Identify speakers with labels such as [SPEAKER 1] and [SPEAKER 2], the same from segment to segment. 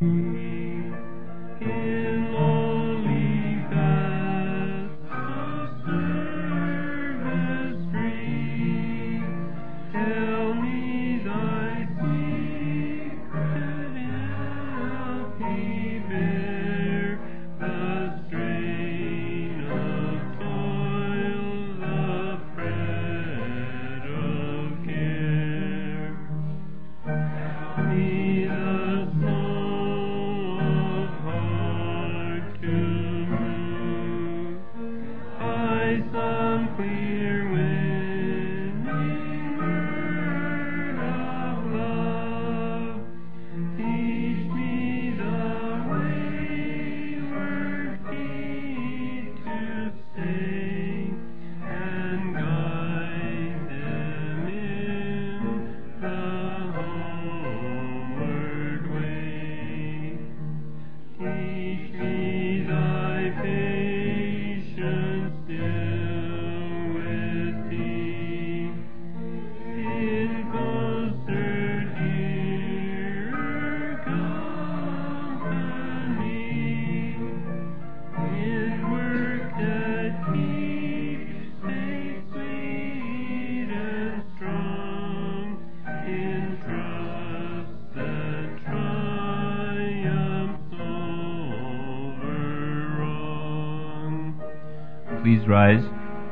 [SPEAKER 1] Please rise.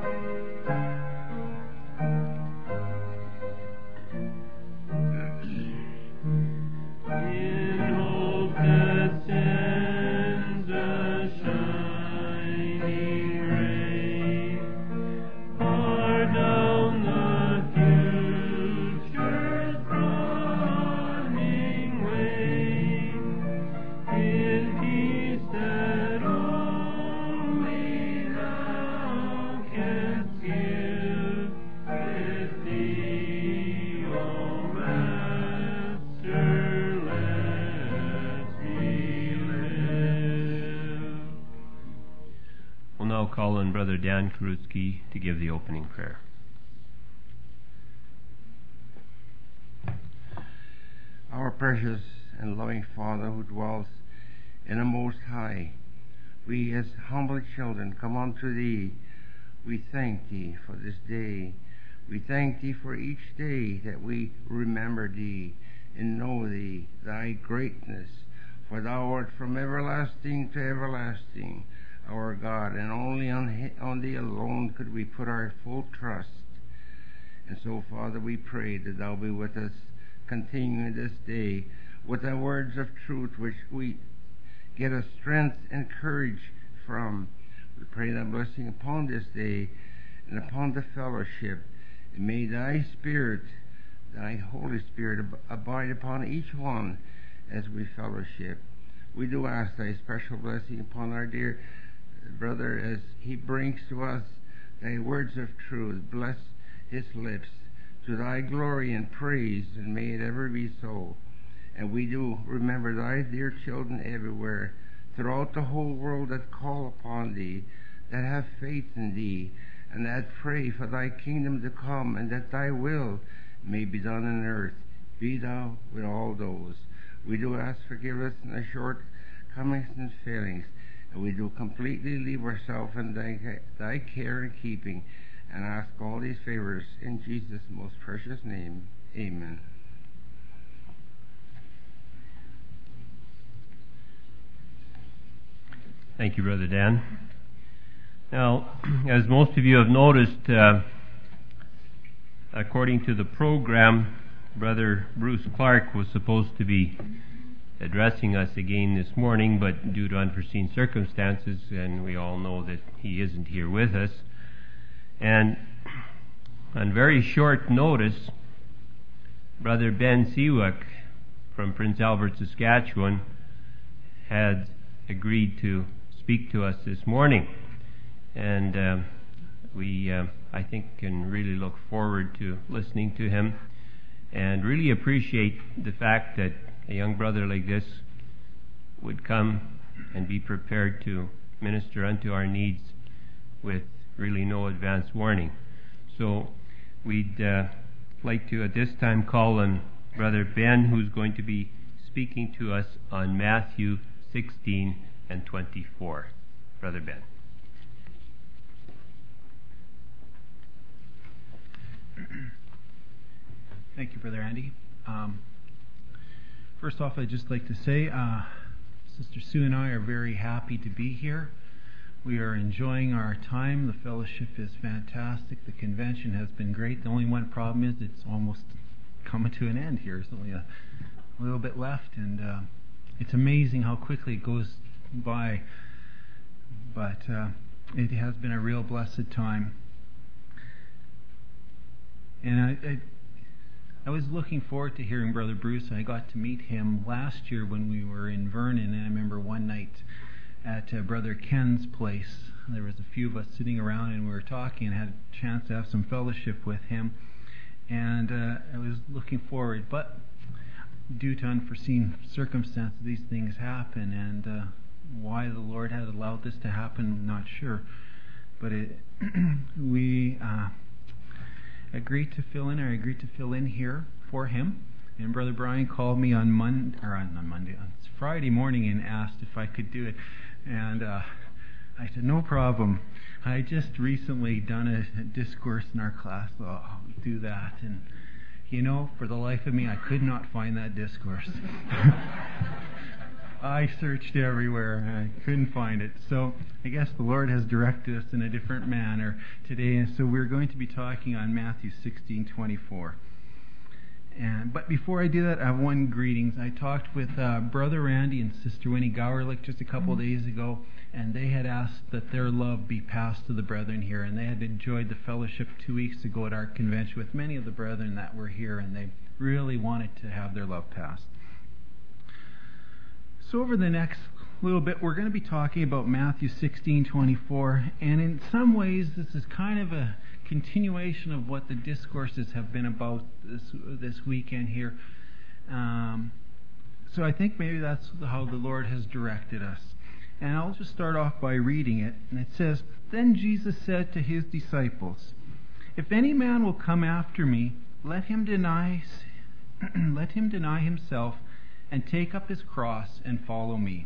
[SPEAKER 1] Call on Brother Dan Karutsky to give the opening prayer.
[SPEAKER 2] Our precious and loving Father who dwells in the Most High, we as humble children come unto Thee. We thank Thee for this day. We thank Thee for each day that we remember Thee and know Thee, Thy greatness, for Thou art from everlasting to everlasting, our God, and only on Thee alone could we put our full trust. And so, Father, we pray that Thou be with us, continuing this day with the words of truth which we get a strength and courage from. We pray Thy blessing upon this day and upon the fellowship, and may Thy Spirit, Thy Holy Spirit, abide upon each one as we fellowship. We do ask Thy special blessing upon our dear brother as he brings to us Thy words of truth. Bless his lips to Thy glory and praise, and may it ever be so. And we do remember Thy dear children everywhere throughout the whole world that call upon Thee, that have faith in Thee, and that pray for Thy kingdom to come, and that Thy will may be done on earth. Be Thou with all those. We do ask forgiveness in the shortcomings and failings, and we do completely leave ourselves in Thy care and keeping, and ask all these favors in Jesus' most precious name. Amen.
[SPEAKER 1] Thank you, Brother Dan. Now, as most of you have noticed, according to the program, Brother Bruce Clark was supposed to be addressing us again this morning, but due to unforeseen circumstances, and we all know that he isn't here with us. And on very short notice, Brother Ben Siwak from Prince Albert, Saskatchewan, had agreed to speak to us this morning. And we, I think, can really look forward to listening to him, and really appreciate the fact that a young brother like this would come and be prepared to minister unto our needs with really no advance warning. So we'd like to at this time call on Brother Ben, who's going to be speaking to us on Matthew 16 and 24. Brother Ben.
[SPEAKER 3] Thank you, Brother Andy. First off, I'd just like to say Sister Sue and I are very happy to be here. We are enjoying our time. The fellowship is fantastic. The convention has been great. The only one problem is it's almost coming to an end here. There's only a little bit left, and it's amazing how quickly it goes by. But it has been a real blessed time. And I was looking forward to hearing Brother Bruce. I got to meet him last year when we were in Vernon, and I remember one night at Brother Ken's place, there was a few of us sitting around and we were talking and had a chance to have some fellowship with him. And I was looking forward, but due to unforeseen circumstances, these things happen, and why the Lord had allowed this to happen, I'm not sure. But we agreed to fill in. I agreed to fill in here for him. And Brother Brian called me on Friday morning and asked if I could do it. And I said, no problem. I just recently done a discourse in our class, so I'll do that. And for the life of me, I could not find that discourse. I searched everywhere. I couldn't find it. So I guess the Lord has directed us in a different manner today. And so we're going to be talking on Matthew 16:24. But before I do that, I have one greetings. I talked with Brother Randy and Sister Winnie Gowerlich just a couple of days ago, and they had asked that their love be passed to the brethren here, and they had enjoyed the fellowship 2 weeks ago at our convention with many of the brethren that were here, and they really wanted to have their love passed. So over the next little bit, we're going to be talking about Matthew 16:24, and in some ways this is kind of a continuation of what the discourses have been about this weekend here. So I think maybe that's how the Lord has directed us. And I'll just start off by reading it. And it says, "Then Jesus said to his disciples, 'If any man will come after me, let him deny himself and take up his cross and follow me.'"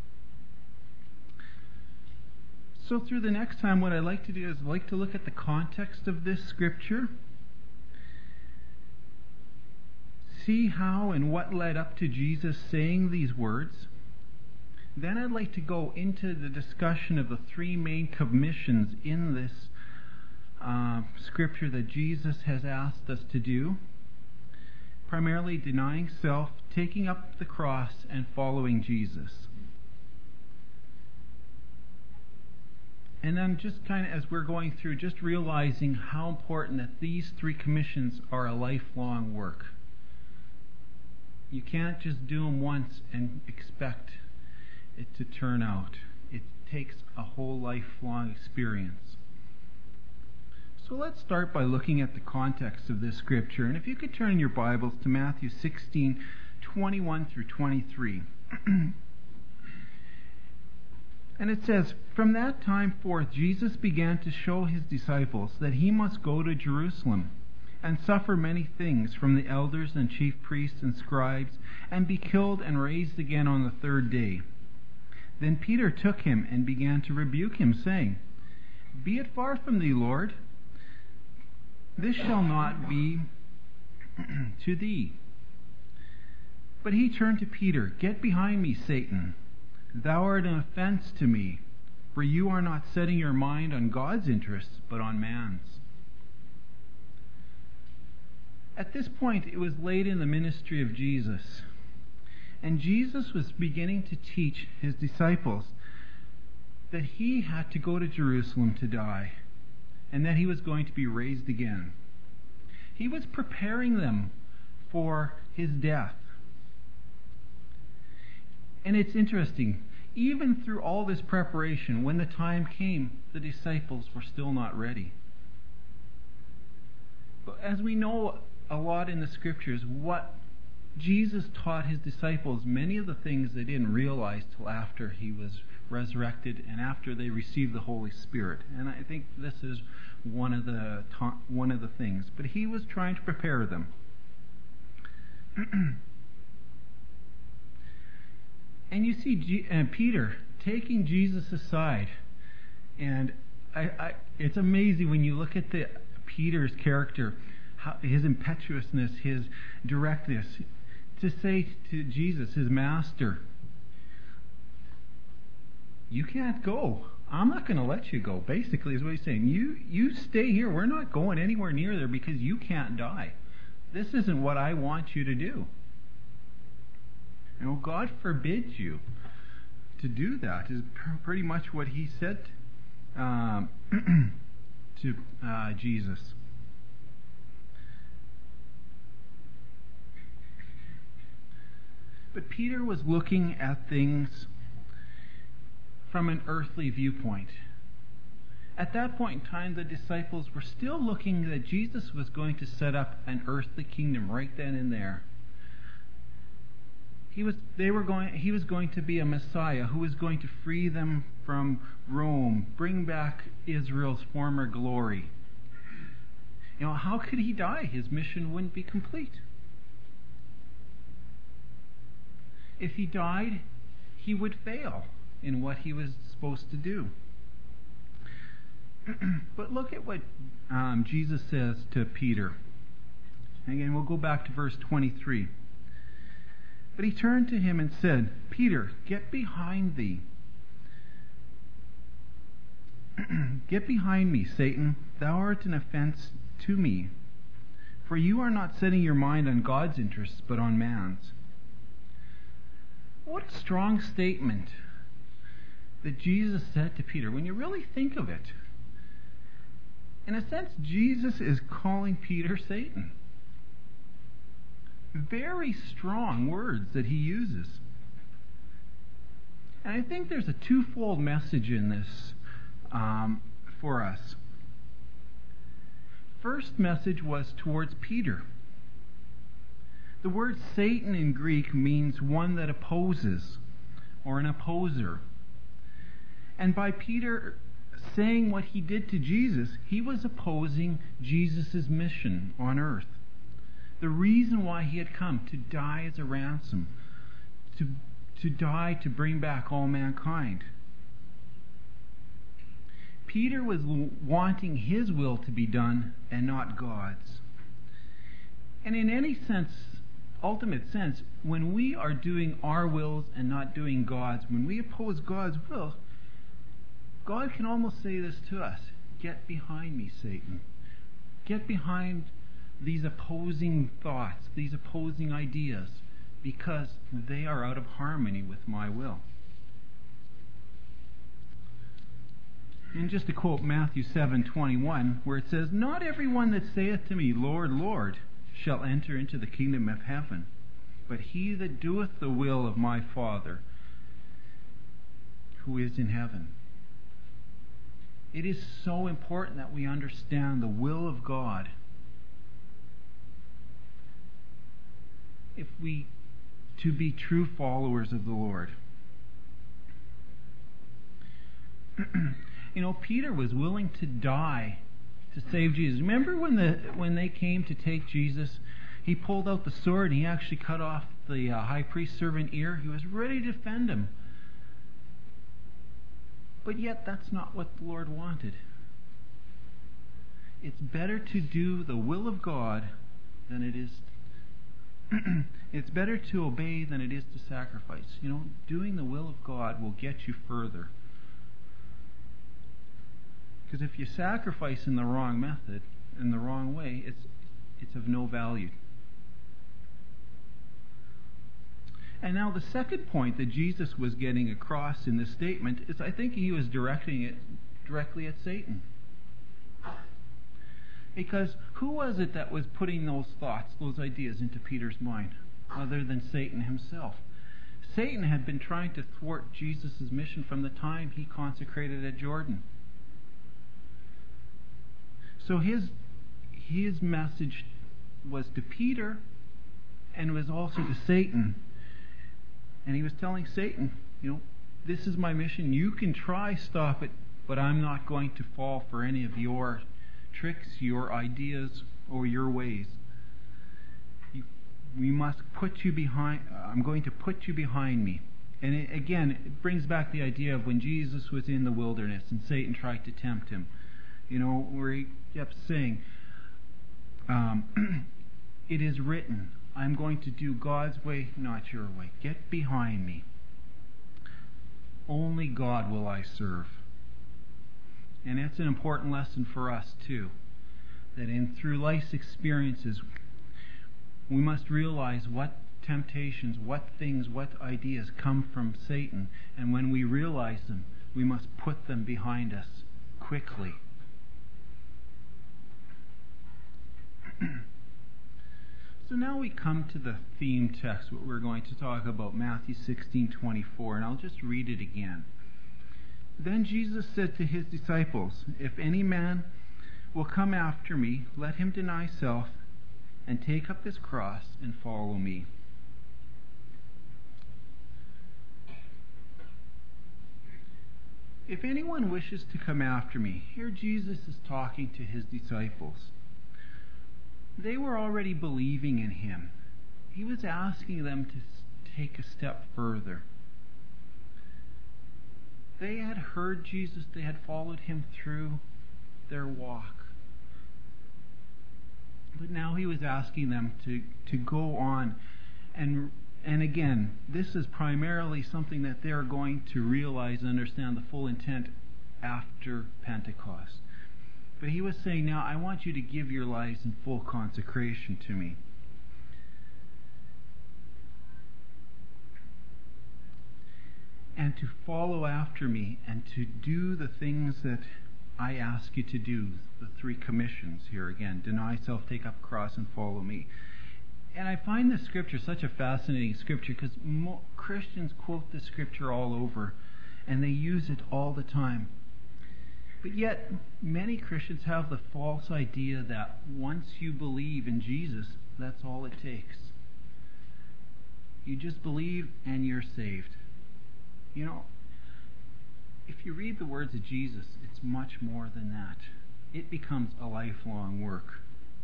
[SPEAKER 3] So through the next time, what I'd like to do is like to look at the context of this scripture, see how and what led up to Jesus saying these words. Then I'd like to go into the discussion of the three main commissions in this scripture that Jesus has asked us to do. Primarily denying self, taking up the cross, and following Jesus. And then just kind of as we're going through, just realizing how important that these three commissions are a lifelong work. You can't just do them once and expect it to turn out. It takes a whole lifelong experience. So let's start by looking at the context of this scripture. And if you could turn in your Bibles to Matthew 16:21 through 23. And it says, "From that time forth Jesus began to show his disciples that he must go to Jerusalem and suffer many things from the elders and chief priests and scribes, and be killed and raised again on the third day. Then Peter took him and began to rebuke him, saying, 'Be it far from thee, Lord. This shall not be to thee.' But he turned to Peter, 'Get behind me, Satan. Thou art an offense to me, for you are not setting your mind on God's interests, but on man's.'" At this point, it was late in the ministry of Jesus, and Jesus was beginning to teach his disciples that he had to go to Jerusalem to die, and that he was going to be raised again. He was preparing them for his death. And it's interesting, even through all this preparation, when the time came, the disciples were still not ready. But as we know a lot in the scriptures, what Jesus taught his disciples, many of the things they didn't realize till after he was resurrected and after they received the Holy Spirit. And I think this is one of the things. But he was trying to prepare them. And you see Peter taking Jesus aside. And it's amazing when you look at Peter's character, his impetuousness, his directness, to say to Jesus, his master, you can't go. I'm not going to let you go, basically is what he's saying. You stay here. We're not going anywhere near there because you can't die. This isn't what I want you to do. God forbids you to do that, is pretty much what he said to Jesus. But Peter was looking at things from an earthly viewpoint. At that point in time, the disciples were still looking that Jesus was going to set up an earthly kingdom right then and there. He was going to be a Messiah who was going to free them from Rome, bring back Israel's former glory. How could he die? His mission wouldn't be complete. If he died, he would fail in what he was supposed to do. But look at what Jesus says to Peter. Again, we'll go back to verse 23. But he turned to him and said, Peter, get behind thee. Get behind me, Satan. Thou art an offense to me. For you are not setting your mind on God's interests, but on man's. What a strong statement that Jesus said to Peter. When you really think of it, in a sense, Jesus is calling Peter Satan. Very strong words that he uses. And I think there's a twofold message in this for us. First message was towards Peter. The word Satan in Greek means one that opposes, or an opposer. And by Peter saying what he did to Jesus, he was opposing Jesus' mission on earth. The reason why he had come, to die as a ransom, to die to bring back all mankind. Peter was wanting his will to be done and not God's. And in any sense, ultimate sense, when we are doing our wills and not doing God's, when we oppose God's will, God can almost say this to us: get behind me, Satan. Get behind these opposing thoughts, these opposing ideas, because they are out of harmony with my will. And just to quote Matthew 7:21, where it says, not everyone that saith to me, Lord, Lord, shall enter into the kingdom of heaven, but he that doeth the will of my Father who is in heaven. It is so important that we understand the will of God to be true followers of the Lord. Peter was willing to die to save Jesus. Remember when they came to take Jesus, he pulled out the sword and he actually cut off the high priest's servant ear. He was ready to defend him. But yet that's not what the Lord wanted. It's better to do the will of God than it is it's better to obey than it is to sacrifice. Doing the will of God will get you further. Because if you sacrifice in the wrong method, in the wrong way, it's of no value. And now the second point that Jesus was getting across in this statement is, I think he was directing it directly at Satan. Because who was it that was putting those thoughts, those ideas into Peter's mind, other than Satan himself? Satan had been trying to thwart Jesus' mission from the time he consecrated at Jordan. So his message was to Peter and was also to Satan. And he was telling Satan, this is my mission. You can try stop it, but I'm not going to fall for any of your tricks, your ideas, or your ways. I'm going to put you behind me. And it brings back the idea of when Jesus was in the wilderness and Satan tried to tempt him. Where he kept saying, it is written, I'm going to do God's way, not your way. Get behind me. Only God will I serve. And that's an important lesson for us too. That through life's experiences, we must realize what temptations, what things, what ideas come from Satan. And when we realize them, we must put them behind us quickly. So now we come to the theme text, what we're going to talk about, Matthew 16:24, and I'll just read it again. Then Jesus said to his disciples, if any man will come after me, let him deny self and take up his cross and follow me. If anyone wishes to come after me, here Jesus is talking to his disciples. They were already believing in him. He was asking them to take a step further. They had heard Jesus. They had followed him through their walk. But now he was asking them to go on. And again, this is primarily something that they're going to realize and understand the full intent after Pentecost. But he was saying, now I want you to give your lives in full consecration to me. And to follow after me and to do the things that I ask you to do. The 3 commissions here again. Deny self, take up cross, and follow me. And I find this scripture such a fascinating scripture because Christians quote this scripture all over and they use it all the time. But yet, many Christians have the false idea that once you believe in Jesus, that's all it takes. You just believe and you're saved. If you read the words of Jesus, it's much more than that. It becomes a lifelong work.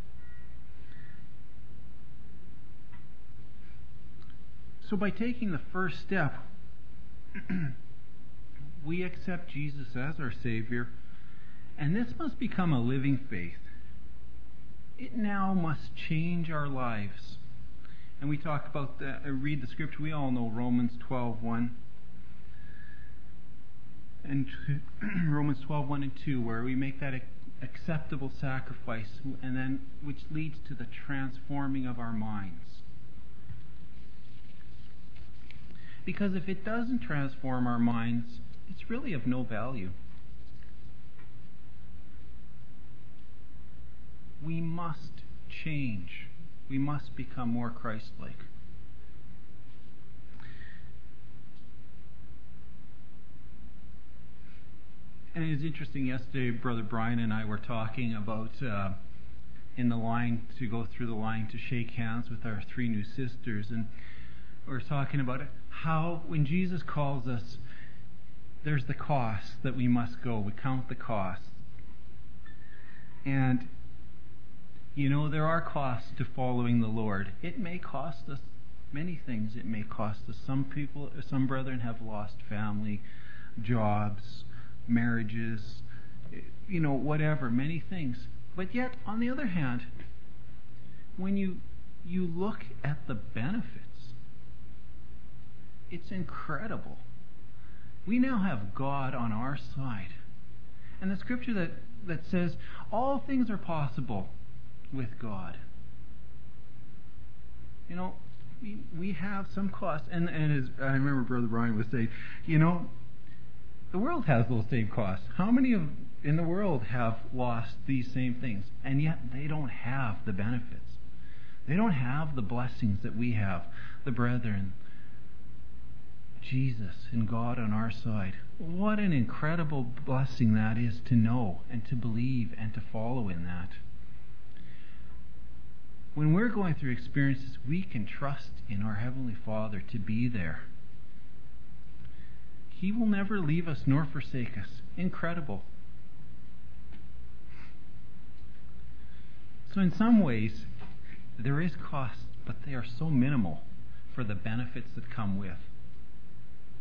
[SPEAKER 3] So by taking the first step, we accept Jesus as our Savior, and this must become a living faith. It now must change our lives. And we talk about that, read the scripture, we all know Romans 12:1. And Romans 12:1 and 2, where we make that acceptable sacrifice, and then which leads to the transforming of our minds. Because if it doesn't transform our minds, it's really of no value. We must change. We must become more Christ-like. And it was interesting, yesterday Brother Brian and I were talking about in the line, to go through the line to shake hands with our 3 new sisters, and we were talking about how when Jesus calls us, there's the cost that we must go. We count the cost. And there are costs to following the Lord. It may cost us many things. It may cost us, some brethren have lost family, jobs, marriages, whatever, many things. But yet, on the other hand, when you look at the benefits, it's incredible. We now have God on our side. And the scripture that says all things are possible with God. We have some costs. And as I remember Brother Brian was saying, the world has those same costs. How many in the world have lost these same things? And yet they don't have the benefits. They don't have the blessings that we have. The brethren, Jesus and God on our side. What an incredible blessing that is to know and to believe and to follow in that. When we're going through experiences, we can trust in our Heavenly Father to be there. He will never leave us nor forsake us. Incredible. So in some ways, there is cost, but they are so minimal for the benefits that come with.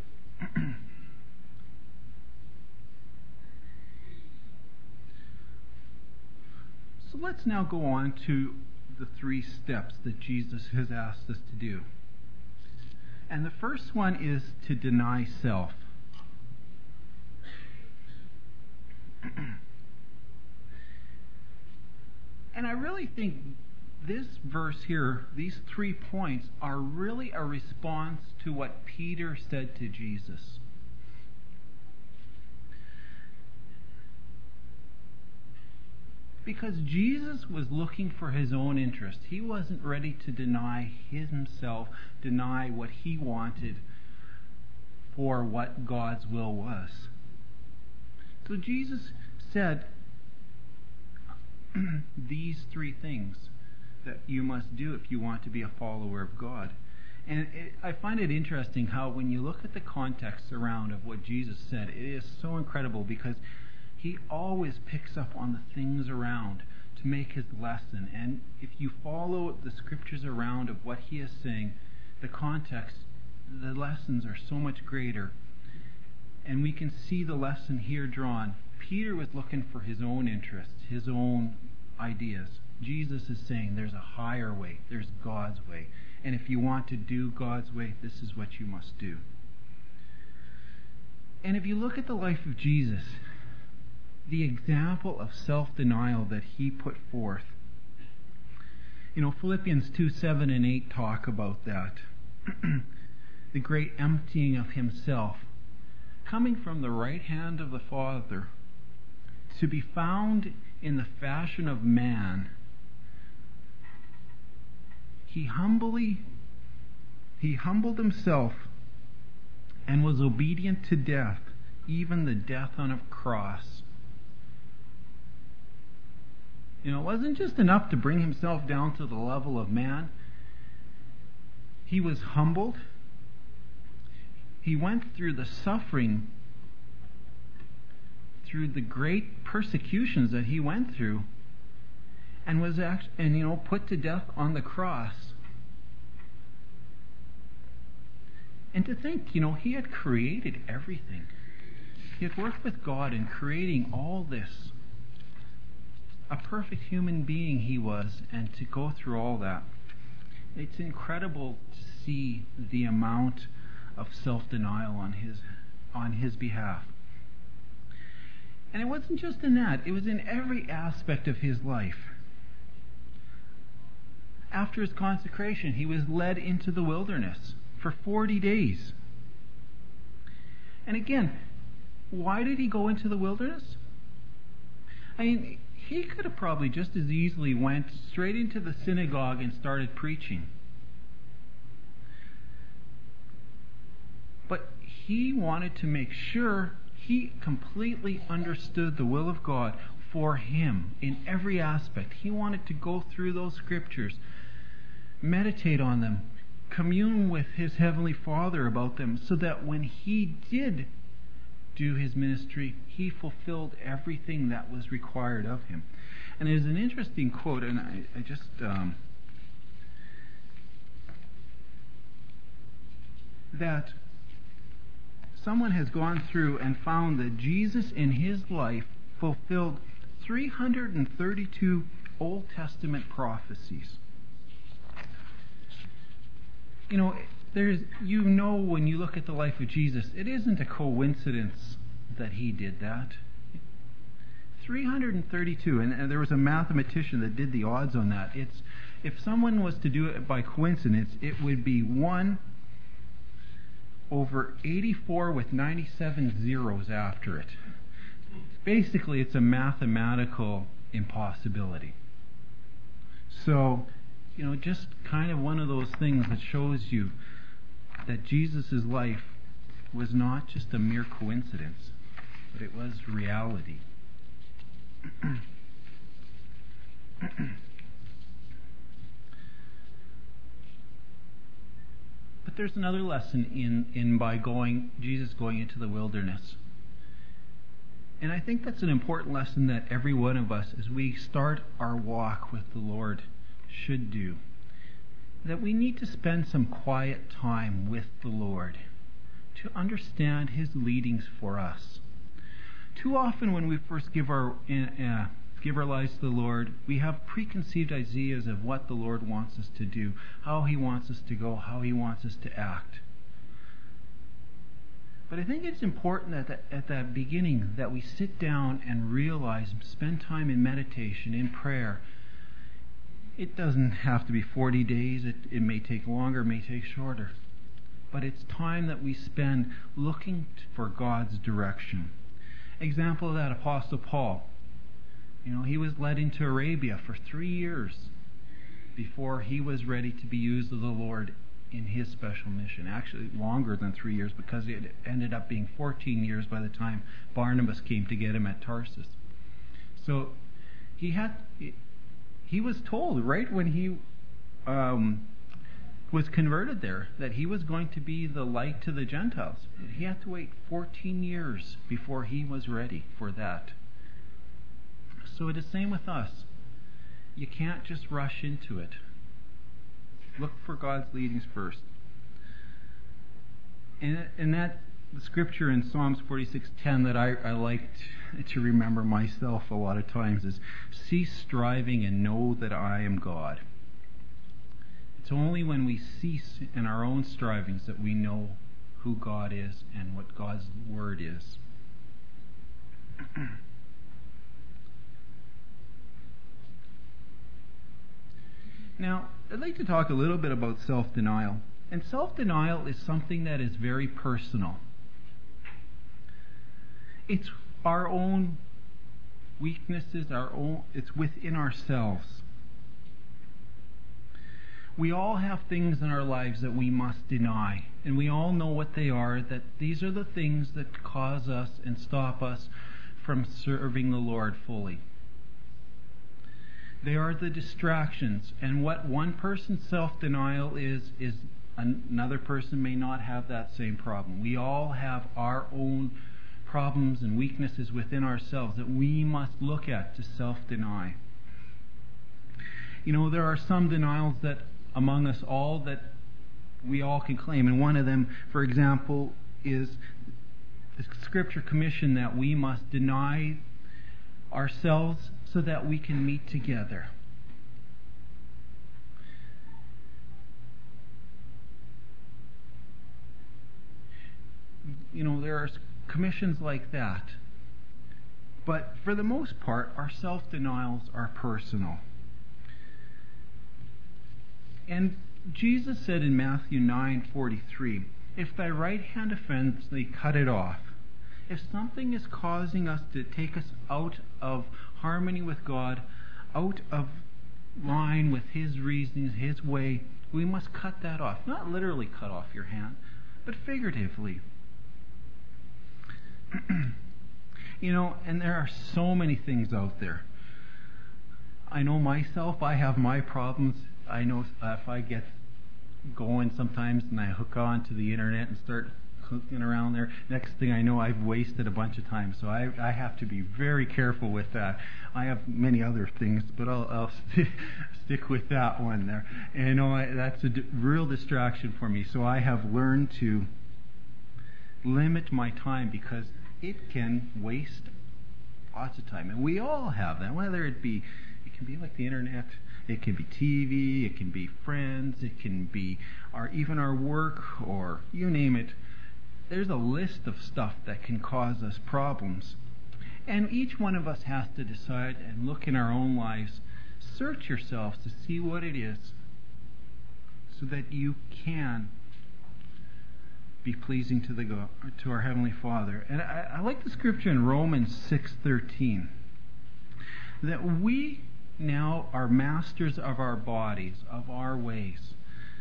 [SPEAKER 3] let's now go on to the 3 steps that Jesus has asked us to do. And the first one is to deny self. And I really think this verse here, these 3 points, are really a response to what Peter said to Jesus. Because Jesus was looking for his own interest. He wasn't ready to deny himself, deny what he wanted for what God's will was. So Jesus said these 3 things that you must do if you want to be a follower of God. And I find it interesting how when you look at the context around of what Jesus said, it is so incredible because he always picks up on the things around to make his lesson. And if you follow the scriptures around of what he is saying, the context, the lessons are so much greater. And we can see the lesson here drawn. Peter was looking for his own interests, his own ideas. Jesus is saying there's a higher way, there's God's way. And if you want to do God's way, this is what you must do. And if you look at the life of Jesus, the example of self-denial that he put forth, Philippians 2, 7 and 8 talk about that. The great emptying of himself, coming from the right hand of the Father, to be found in the fashion of man. He humbled himself and was obedient to death, even the death on a cross. It wasn't just enough to bring himself down to the level of man. He was humbled. He went through the suffering, through the great persecutions that he went through, and was put to death on the cross. And to think, he had created everything. He had worked with God in creating all this. A perfect human being he was, and to go through all that. It's incredible to see the amount of self-denial on his behalf. And it wasn't just in that, it was in every aspect of his life. After his consecration, he was led into the wilderness for 40 days. And again, why did he go into the wilderness? He could have probably just as easily went straight into the synagogue and started preaching. But he wanted to make sure he completely understood the will of God for him in every aspect. He wanted to go through those scriptures, meditate on them, commune with his Heavenly Father about them, so that when he did do his ministry, he fulfilled everything that was required of him. And there's an interesting quote, and I just that someone has gone through and found that Jesus in his life fulfilled 332 Old Testament prophecies. When you look at the life of Jesus, it isn't a coincidence that he did that. 332, and there was a mathematician that did the odds on that. If someone was to do it by coincidence, it would be 1 over 84 with 97 zeros after it. Basically, it's a mathematical impossibility. So, just kind of one of those things that shows you that Jesus' life was not just a mere coincidence, but it was reality. But there's another lesson in Jesus going into the wilderness. And I think that's an important lesson that every one of us, as we start our walk with the Lord, should do. That we need to spend some quiet time with the Lord to understand his leadings for us. Too often when we first give our give our lives to the Lord, we have preconceived ideas of what the Lord wants us to do, how He wants us to go, how He wants us to act. But I think it's important at that beginning that we sit down and realize, spend time in meditation, in prayer. It doesn't have to be 40 days. It may take longer, it may take shorter. But it's time that we spend looking for God's direction. Example of that, Apostle Paul. He was led into Arabia for 3 years before he was ready to be used of the Lord in His special mission. Actually, longer than 3 years, because it ended up being 14 years by the time Barnabas came to get him at Tarsus. So he was told right when he was converted there that he was going to be the light to the Gentiles. He had to wait 14 years before he was ready for that. So it is the same with us. You can't just rush into it. Look for God's leadings first. And that the scripture in Psalms 46:10 that I like to remember myself a lot of times is, cease striving and know that I am God. It's only when we cease in our own strivings that we know who God is and what God's Word is. Now, I'd like to talk a little bit about self-denial. And self-denial is something that is very personal. It's our own weaknesses, it's within ourselves. We all have things in our lives that we must deny, and we all know what they are, that these are the things that cause us and stop us from serving the Lord fully. They are the distractions, and what one person's self-denial is another person may not have that same problem. We all have our own problems and weaknesses within ourselves that we must look at to self-deny. There are some denials that among us all that we all can claim, and one of them, for example, is the Scripture commission that we must deny ourselves so that we can meet together. There are commissions like that. But for the most part, our self-denials are personal. And Jesus said in Matthew 9:43, if thy right hand offends thee, cut it off. If something is causing us to take us out of harmony with God, out of line with His reasonings, His way, we must cut that off. Not literally cut off your hand, but figuratively. And there are so many things out there. I know myself, I have my problems. I know if I get going sometimes and I hook on to the internet and start hooking around there, next thing I know I've wasted a bunch of time. So I have to be very careful with that. I have many other things, but I'll stick with that one there. And that's a real distraction for me. So I have learned to limit my time because it can waste lots of time. And we all have that, whether it can be like the internet, it can be TV, it can be friends, it can be even our work, or you name it. There's a list of stuff that can cause us problems. And each one of us has to decide and look in our own lives, search yourselves to see what it is so that you can be pleasing to our Heavenly Father. And I like the scripture in Romans 6:13, that we now are masters of our bodies, of our ways.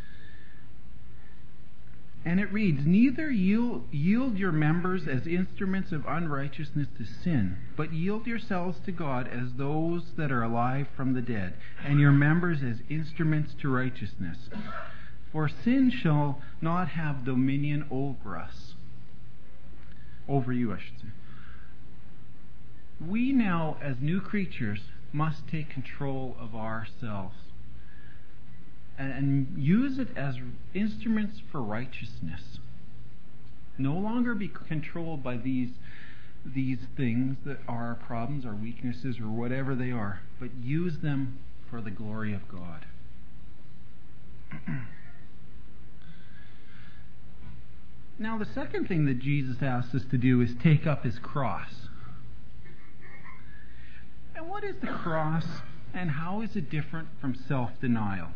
[SPEAKER 3] And it reads, neither yield your members as instruments of unrighteousness to sin, but yield yourselves to God as those that are alive from the dead, and your members as instruments to righteousness. For sin shall not have dominion over us. Over you, I should say. We now, as new creatures, must take control of ourselves and use it as instruments for righteousness. No longer be controlled by these these things that are our problems, our weaknesses, or whatever they are, but use them for the glory of God. Now, the second thing that Jesus asks us to do is take up his cross. And what is the cross, and how is it different from self-denial?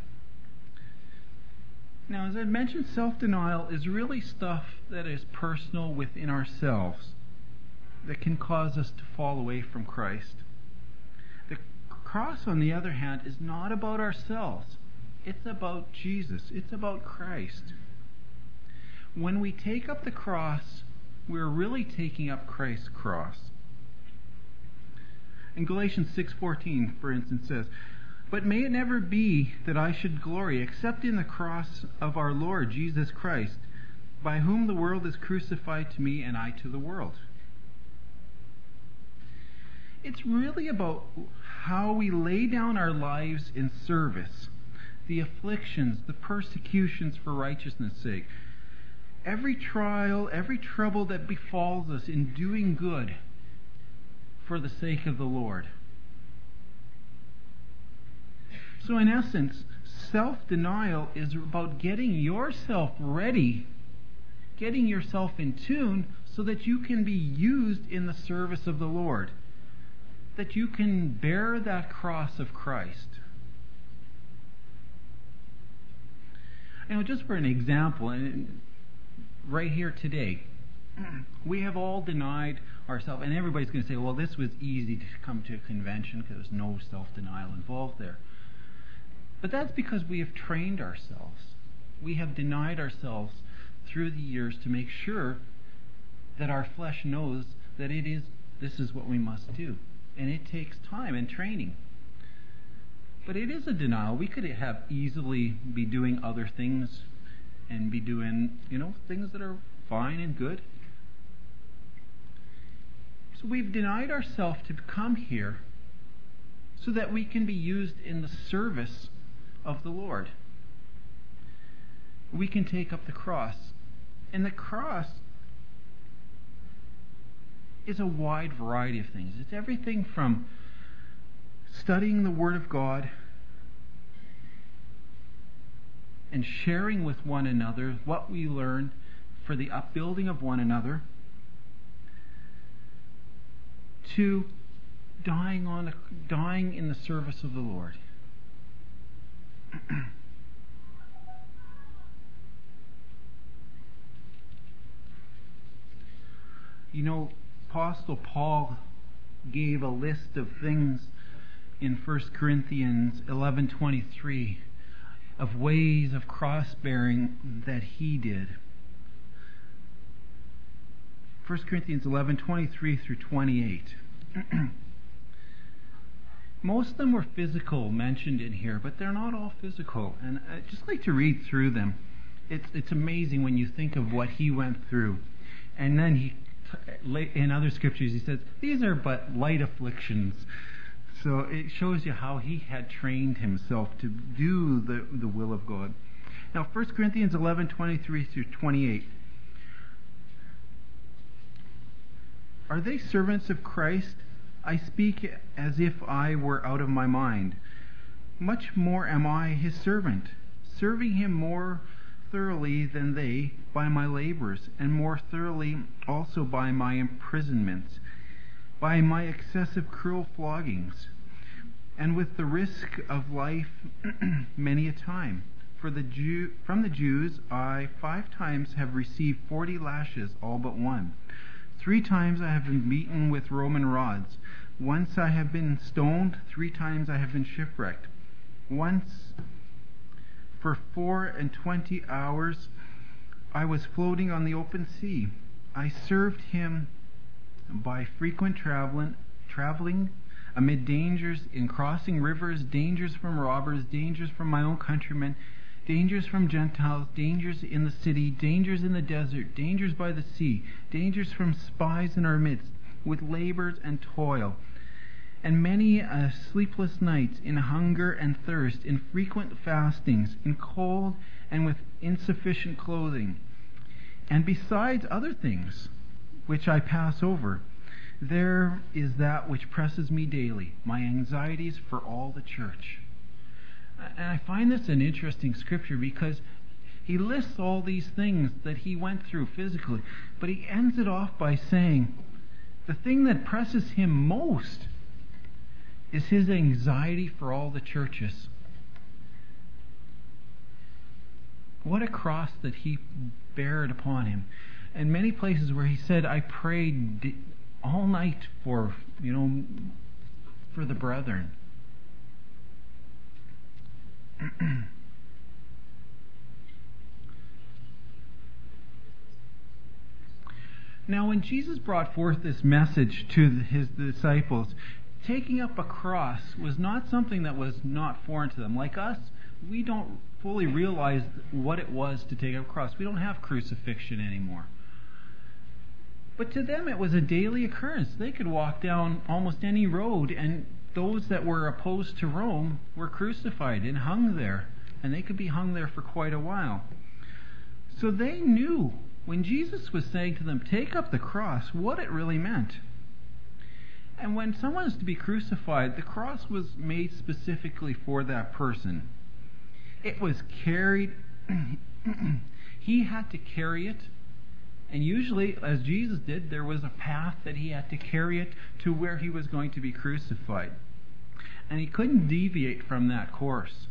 [SPEAKER 3] Now, as I mentioned, self-denial is really stuff that is personal within ourselves that can cause us to fall away from Christ. The cross, on the other hand, is not about ourselves. It's about Jesus. It's about Christ. When we take up the cross, we're really taking up Christ's cross. In Galatians 6:14, for instance, says, "But may it never be that I should glory except in the cross of our Lord Jesus Christ, by whom the world is crucified to me and I to the world." It's really about how we lay down our lives in service, the afflictions, the persecutions for righteousness' sake, every trial, every trouble that befalls us in doing good for the sake of the Lord. So in essence, self-denial is about getting yourself ready, getting yourself in tune so that you can be used in the service of the Lord, that you can bear that cross of Christ. Just for an example, and right here today, we have all denied ourselves, and everybody's going to say, well, this was easy to come to a convention because there's no self-denial involved there. But that's because we have trained ourselves. We have denied ourselves through the years to make sure that our flesh knows that this is what we must do. And it takes time and training. But it is a denial. We could have easily be doing other things and be doing, things that are fine and good. So we've denied ourselves to come here so that we can be used in the service of the Lord. We can take up the cross. And the cross is a wide variety of things. It's everything from studying the Word of God and sharing with one another what we learn for the upbuilding of one another, to dying in the service of the Lord. Apostle Paul gave a list of things in 1 Corinthians 11:23 of ways of cross-bearing that he did. 1 Corinthians 11:23 through 28. Most of them were physical mentioned in here, but they're not all physical. And I'd just like to read through them. It's amazing when you think of what he went through. And then in other scriptures he says, these are but light afflictions. So it shows you how he had trained himself to do the will of God. Now 1 Corinthians 11:23 through 28. Are they servants of Christ? I speak as if I were out of my mind. Much more am I his servant, serving him more thoroughly than they by my labors, and more thoroughly also by my imprisonments, by my excessive cruel floggings, and with the risk of life many a time. From the Jews I 5 times have received 40 lashes, all but one. 3 times I have been beaten with Roman rods. Once I have been stoned. 3 times I have been shipwrecked. Once for 24 hours I was floating on the open sea. I served him by frequent traveling amid dangers in crossing rivers, dangers from robbers, dangers from my own countrymen, dangers from Gentiles, dangers in the city, dangers in the desert, dangers by the sea, dangers from spies in our midst, with labors and toil, and many sleepless nights, in hunger and thirst, in frequent fastings, in cold and with insufficient clothing, and besides other things which I pass over. there is that which presses me daily, my anxieties for all the church. And I find this an interesting scripture because he lists all these things that he went through physically, but he ends it off by saying the thing that presses him most is his anxiety for all the churches. What a cross that he bared upon him. And many places where he said, I prayed all night for the brethren. Now, when Jesus brought forth this message to his disciples, taking up a cross was not something that was not foreign to them. Like us, we don't fully realize what it was to take up a cross. We don't have crucifixion anymore. But to them it was a daily occurrence. They could walk down almost any road, and those that were opposed to Rome were crucified and hung there. And they could be hung there for quite a while. So they knew when Jesus was saying to them, take up the cross, what it really meant. And when someone is to be crucified, the cross was made specifically for that person. It was carried. He had to carry it. And usually, as Jesus did, there was a path that he had to carry it to where he was going to be crucified. And he couldn't deviate from that course.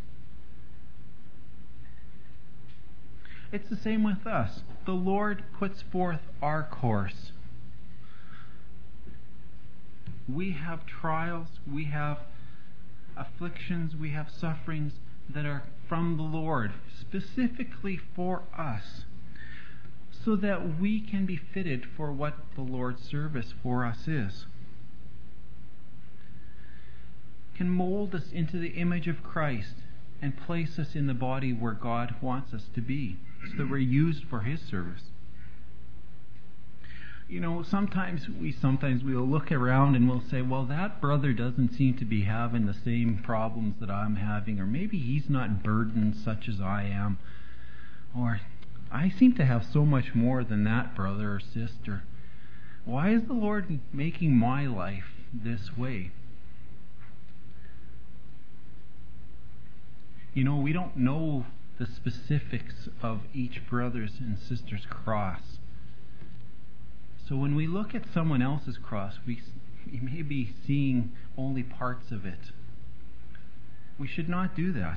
[SPEAKER 3] It's the same with us. The Lord puts forth our course. We have trials, we have afflictions, we have sufferings that are from the Lord, specifically for us, so that we can be fitted for what the Lord's service for us is. Can mold us into the image of Christ and place us in the body where God wants us to be, so that we're used for His service. Sometimes we'll look around and we'll say, well, that brother doesn't seem to be having the same problems that I'm having, or maybe he's not burdened such as I am, or I seem to have so much more than that brother or sister. Why is the Lord making my life this way? We don't know the specifics of each brother's and sister's cross. So when we look at someone else's cross, we may be seeing only parts of it. We should not do that.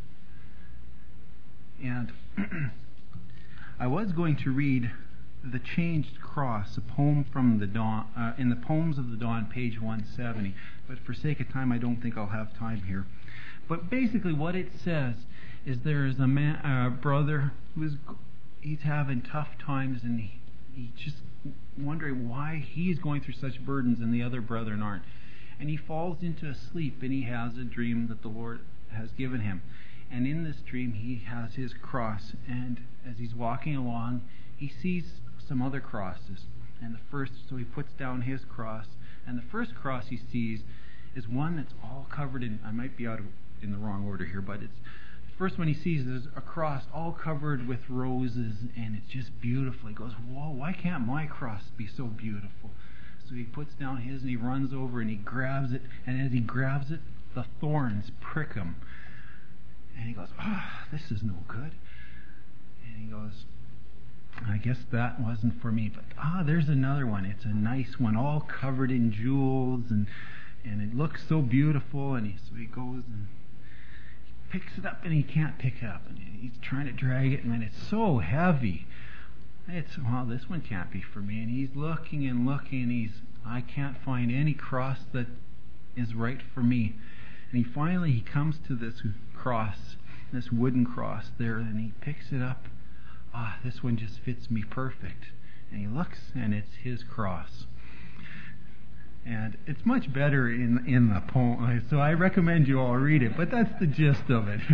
[SPEAKER 3] And I was going to read The Changed Cross, a poem from the Dawn, in the Poems of the Dawn, page 170. But for sake of time, I don't think I'll have time here. But basically what it says is there is a brother he's having tough times, and he's just wondering why he's going through such burdens and the other brethren aren't. And he falls into a sleep, and he has a dream that the Lord has given him. And in this dream he has his cross, and as he's walking along, he sees some other crosses. And so he puts down his cross, and the first cross he sees is one that's all covered in, I might be in the wrong order here, but it's the first one he sees is a cross all covered with roses, and it's just beautiful. He goes, whoa, why can't my cross be so beautiful? So he puts down his, and he runs over and he grabs it, and as he grabs it, the thorns prick him. And he goes, this is no good. And he goes, I guess that wasn't for me, but there's another one. It's a nice one, all covered in jewels, and it looks so beautiful. And so he goes and he picks it up, and he can't pick it up, and he's trying to drag it, and it's so heavy. This one can't be for me. And he's looking and looking, and I can't find any cross that is right for me. And he comes to this cross, this wooden cross there, and he picks it up. This one just fits me perfect. And he looks, and it's his cross. And it's much better in the poem, so I recommend you all read it, but that's the gist of it.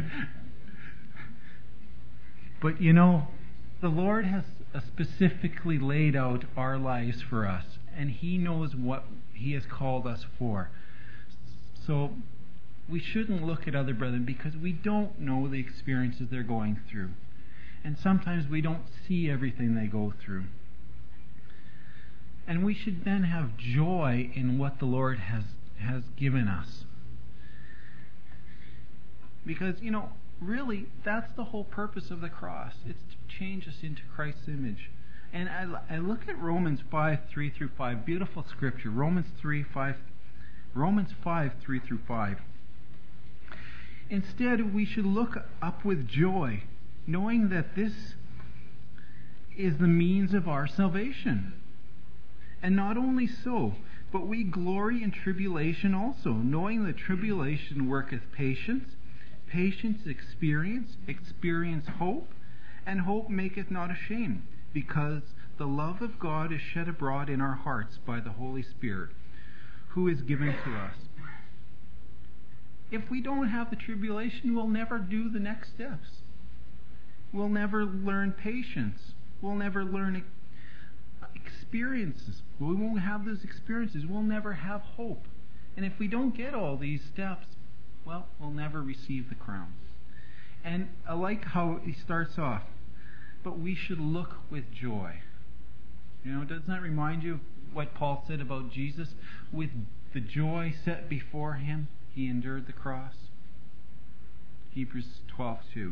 [SPEAKER 3] But the Lord has specifically laid out our lives for us, and He knows what He has called us for. So we shouldn't look at other brethren because we don't know the experiences they're going through. And sometimes we don't see everything they go through. And we should then have joy in what the Lord has given us. Because, really, that's the whole purpose of the cross. It's to change us into Christ's image. And I look at Romans 5:3-5, beautiful scripture. Romans 5:3-5. Instead, we should look up with joy, knowing that this is the means of our salvation. And not only so, but we glory in tribulation also, knowing that tribulation worketh patience, patience experience, experience hope, and hope maketh not ashamed, because the love of God is shed abroad in our hearts by the Holy Spirit, who is given to us. If we don't have the tribulation, we'll never do the next steps. We'll never learn patience. We'll never learn experiences. We won't have those experiences. We'll never have hope. And if we don't get all these steps, well, we'll never receive the crown. And I like how he starts off. But we should look with joy. Doesn't that remind you of what Paul said about Jesus? With the joy set before him, he endured the cross. Hebrews 12:2.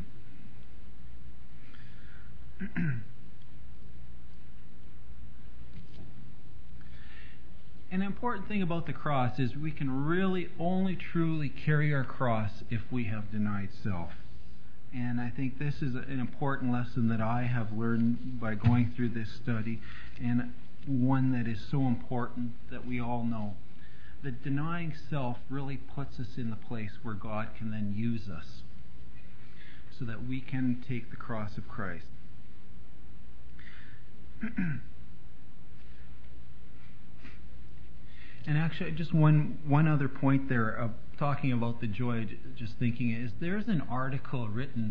[SPEAKER 3] An important thing about the cross is we can really only truly carry our cross if we have denied self. And I think this is an important lesson that I have learned by going through this study, and one that is so important that we all know. That denying self really puts us in the place where God can then use us so that we can take the cross of Christ. And actually, just one other point there of talking about the joy, just thinking is there's an article written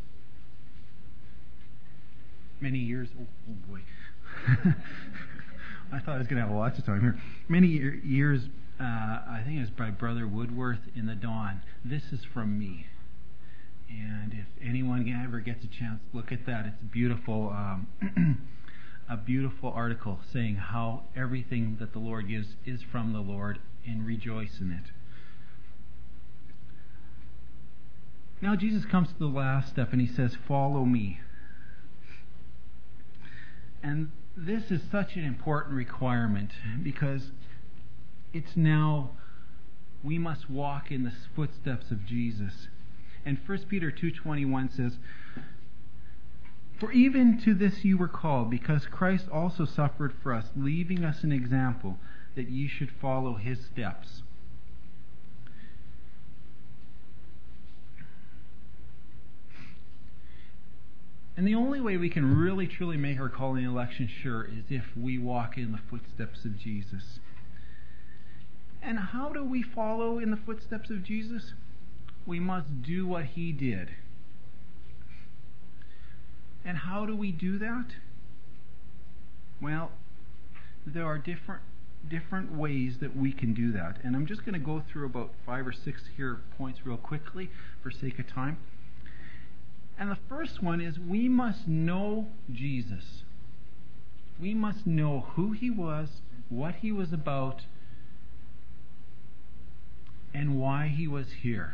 [SPEAKER 3] many years. Oh boy, I thought I was going to have lots of time here. Many years, I think it was by Brother Woodworth in the Dawn. This is from me. And if anyone ever gets a chance, look at that. It's beautiful. A beautiful article saying how everything that the Lord gives is from the Lord, and rejoice in it. Now Jesus comes to the last step and he says, "Follow me." And this is such an important requirement because it's now we must walk in the footsteps of Jesus. And 1 Peter 2:21 says, "For even to this you were called, because Christ also suffered for us, leaving us an example, that ye should follow his steps." And the only way we can really truly make our calling and election sure is if we walk in the footsteps of Jesus. And how do we follow in the footsteps of Jesus? We must do what he did. And how do we do that? Well, there are different ways that we can do that. And I'm just going to go through about 5 or 6 here points real quickly for sake of time. And the first one is we must know Jesus. We must know who he was, what he was about, and why he was here.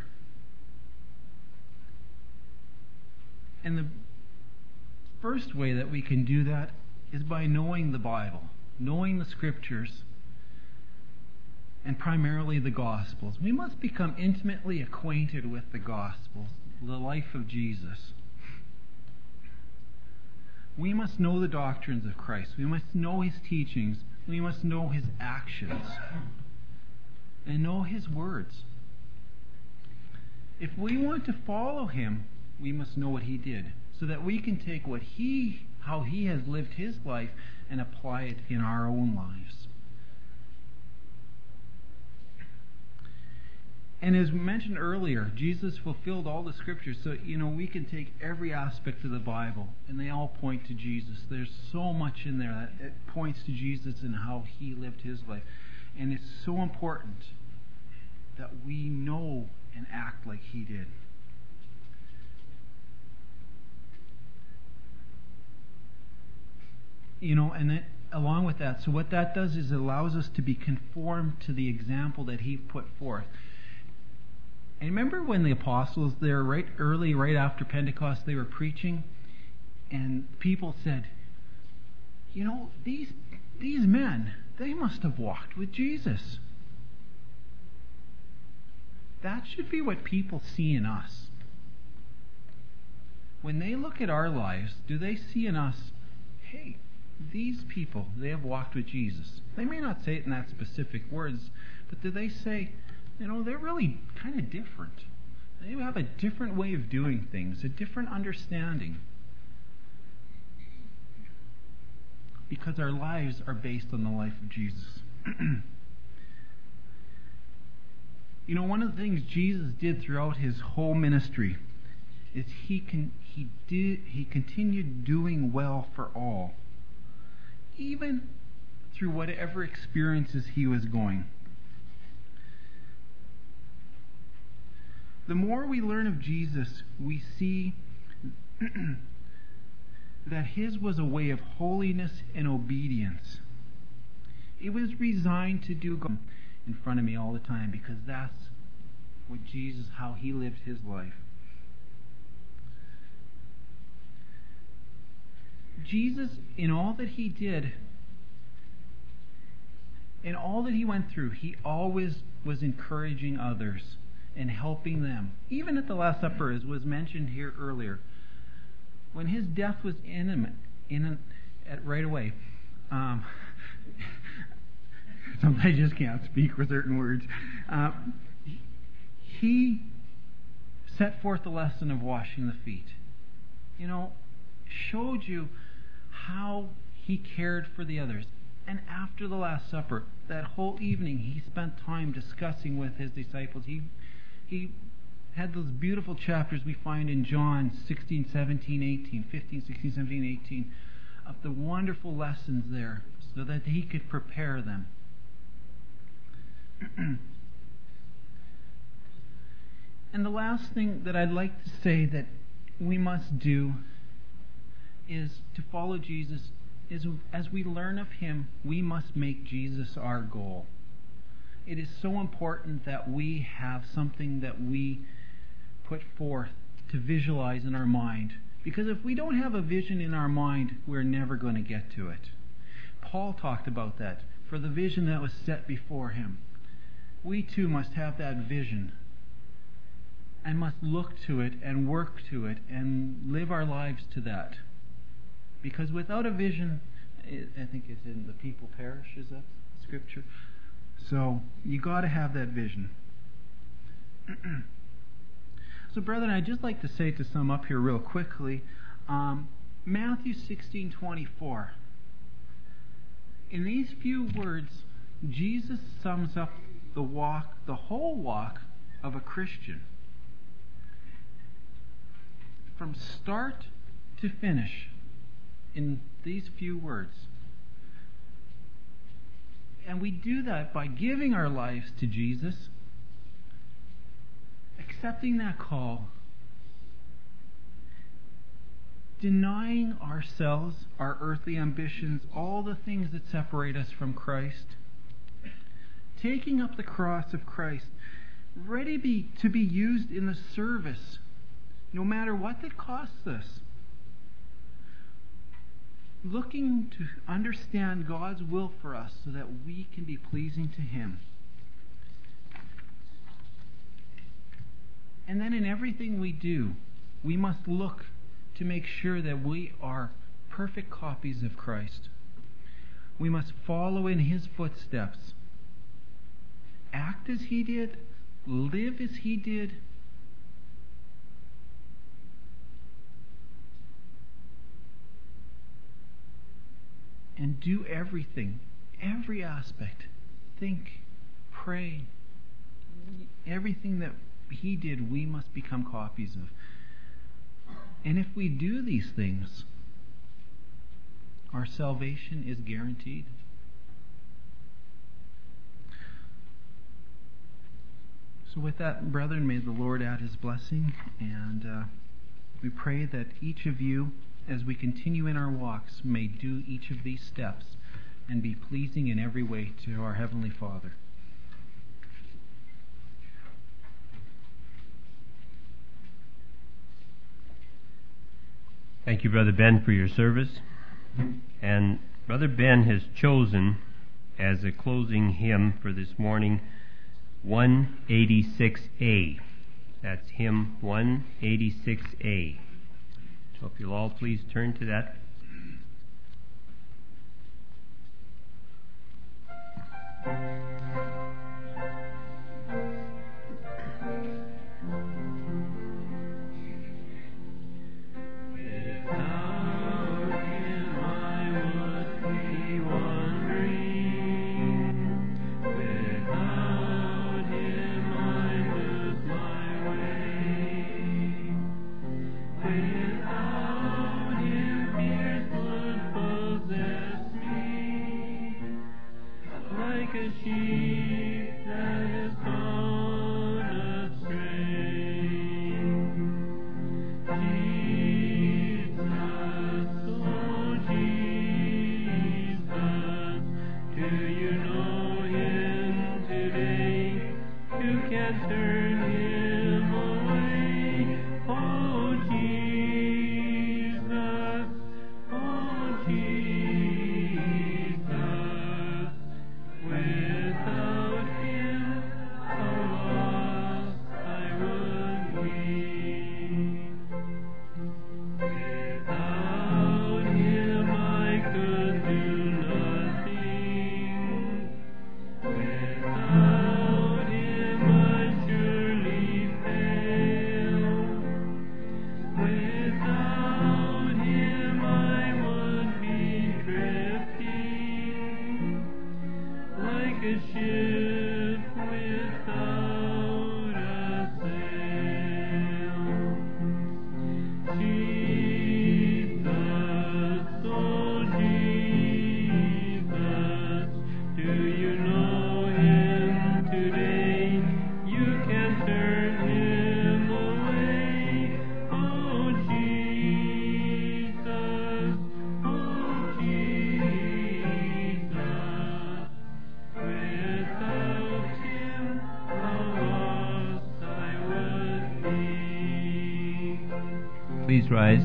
[SPEAKER 3] And the first way that we can do that is by knowing the Bible, knowing the Scriptures, and primarily the Gospels. We must become intimately acquainted with the Gospels, the life of Jesus. We must know the doctrines of Christ. We must know his teachings. We must know his actions. And know his words. If we want to follow him, we must know what he did, so that we can take how he has lived his life and apply it in our own lives. And as mentioned earlier, Jesus fulfilled all the Scriptures, so we can take every aspect of the Bible, and they all point to Jesus. There's so much in there that it points to Jesus and how he lived his life. And it's so important that we know and act like he did. And then along with that, so what that does is it allows us to be conformed to the example that he put forth. And remember when the apostles there, right after Pentecost, they were preaching, and people said, these men, they must have walked with Jesus. That should be what people see in us. When they look at our lives, do they see in us, hey, these people, they have walked with Jesus? They may not say it in that specific words, but do they say, they're really kind of different. They have a different way of doing things, a different understanding. Because our lives are based on the life of Jesus. One of the things Jesus did throughout his whole ministry is he continued doing well for all, even through whatever experiences he was going. The more we learn of Jesus, we see that his was a way of holiness and obedience. It was resigned to do God in front of me all the time, because that's what Jesus, how he lived his life. Jesus, in all that he did, in all that he went through, he always was encouraging others and helping them. Even at the Last Supper, as was mentioned here earlier, when his death was right away, sometimes I just can't speak with certain words. He set forth the lesson of washing the feet. Showed you how he cared for the others. And after the Last Supper, that whole evening, he spent time discussing with his disciples. He had those beautiful chapters we find in John 16, 17, 18, 15, 16, 17, 18, of the wonderful lessons there, so that he could prepare them. And the last thing that I'd like to say that we must do is to follow Jesus. As we learn of him, we must make Jesus our goal. It is so important that we have something that we put forth to visualize in our mind. Because if we don't have a vision in our mind, we're never going to get to it. Paul talked about that, for the vision that was set before him. We too must have that vision, and must look to it and work to it and live our lives to that. Because without a vision, I think it's in the people perish, is that scripture? So you got to have that vision. So brethren, I'd just like to say, to sum up here real quickly, Matthew 16:24. In these few words, Jesus sums up the whole walk of a Christian. From start to finish, in these few words. And we do that by giving our lives to Jesus, accepting that call, denying ourselves, our earthly ambitions, all the things that separate us from Christ, taking up the cross of Christ, ready to be used in the service, no matter what it costs us. Looking to understand God's will for us so that we can be pleasing to him. And then in everything we do, we must look to make sure that we are perfect copies of Christ. We must follow in his footsteps. Act as he did, live as he did, and do everything, every aspect. Think, pray. Everything that he did, we must become copies of. And if we do these things, our salvation is guaranteed. So with that, brethren, may the Lord add his blessing, and we pray that each of you, as we continue in our walks, may do each of these steps and be pleasing in every way to our Heavenly Father.
[SPEAKER 1] Thank you, Brother Ben, for your service. And Brother Ben has chosen as a closing hymn for this morning 186A. That's hymn 186A. So if you'll all please turn to that. Please rise.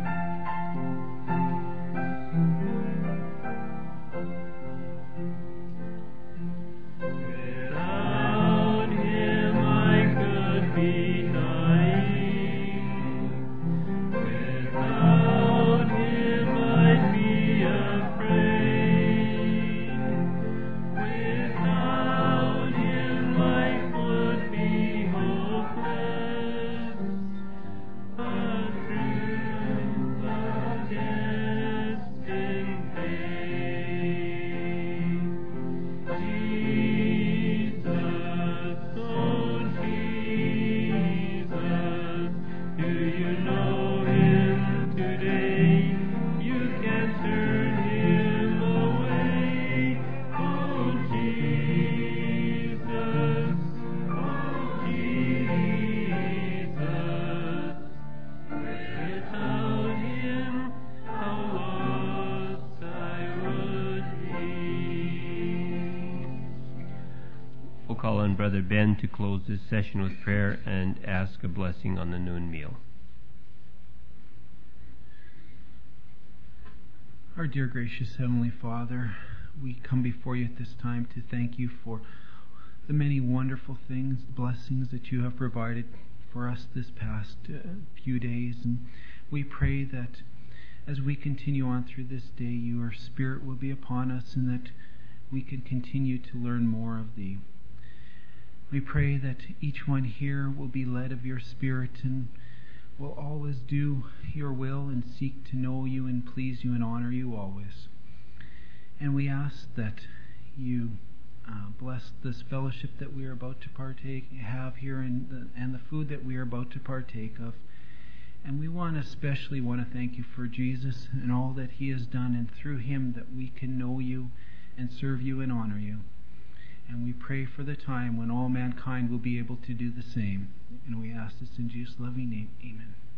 [SPEAKER 1] Call on Brother Ben to close this session with prayer and ask a blessing on the noon meal.
[SPEAKER 3] Our dear gracious Heavenly Father, we come before you at this time to thank you for the many wonderful things, blessings that you have provided for us this past few days. And we pray that as we continue on through this day, your Spirit will be upon us and that we can continue to learn more of thee. We pray that each one here will be led of your Spirit and will always do your will and seek to know you and please you and honor you always. And we ask that you bless this fellowship that we are about to have here and the food that we are about to partake of. And we especially want to thank you for Jesus and all that he has done, and through him that we can know you and serve you and honor you. And we pray for the time when all mankind will be able to do the same. And we ask this in Jesus' loving name. Amen.